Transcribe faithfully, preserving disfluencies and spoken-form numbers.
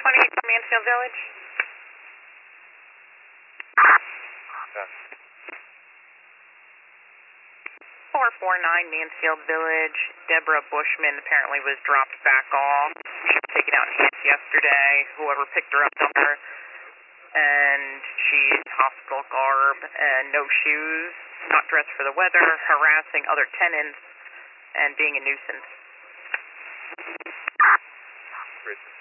twenty-eight from Mansfield Village. Yeah. four four nine Mansfield Village. Deborah Bushman apparently was dropped back off. She was taken out in hands yesterday. Whoever picked her up dumped her. And she's hospital garb and no shoes, not dressed for the weather, harassing other tenants, and being a nuisance. Great.